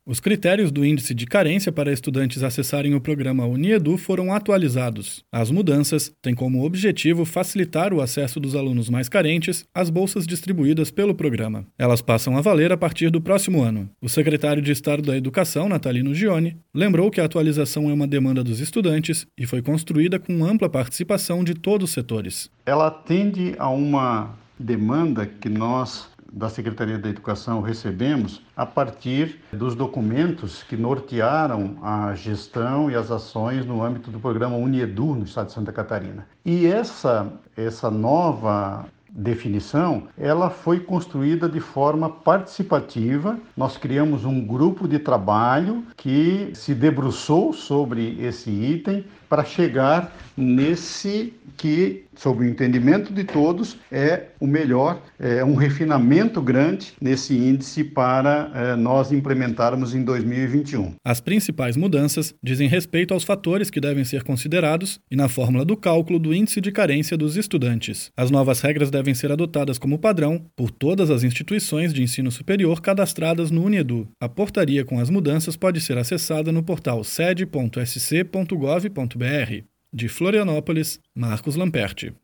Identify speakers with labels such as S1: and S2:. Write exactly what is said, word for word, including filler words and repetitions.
S1: Os critérios do índice de carência para estudantes acessarem o programa UniEdu foram atualizados. As mudanças têm como objetivo facilitar o acesso dos alunos mais carentes às bolsas distribuídas pelo programa. Elas passam a valer a partir do próximo ano. O secretário de Estado da Educação, Natalino Gioni, lembrou que a atualização é uma demanda dos estudantes e foi construída com ampla participação de todos os setores.
S2: Ela atende a uma demanda que nós da Secretaria da Educação recebemos a partir dos documentos que nortearam a gestão e as ações no âmbito do programa UniEdu no estado de Santa Catarina. E essa, essa nova definição, ela foi construída de forma participativa. Nós criamos um grupo de trabalho que se debruçou sobre esse item para chegar nesse que, sob o entendimento de todos, é o melhor, é um refinamento grande nesse índice para é, nós implementarmos em dois mil e vinte e um.
S1: As principais mudanças dizem respeito aos fatores que devem ser considerados e na fórmula do cálculo do índice de carência dos estudantes. As novas regras devem ser adotadas como padrão por todas as instituições de ensino superior cadastradas no UniEdu. A portaria com as mudanças pode ser acessada no portal sede ponto s c ponto gov ponto b r. De Florianópolis, Marcos Lamperti.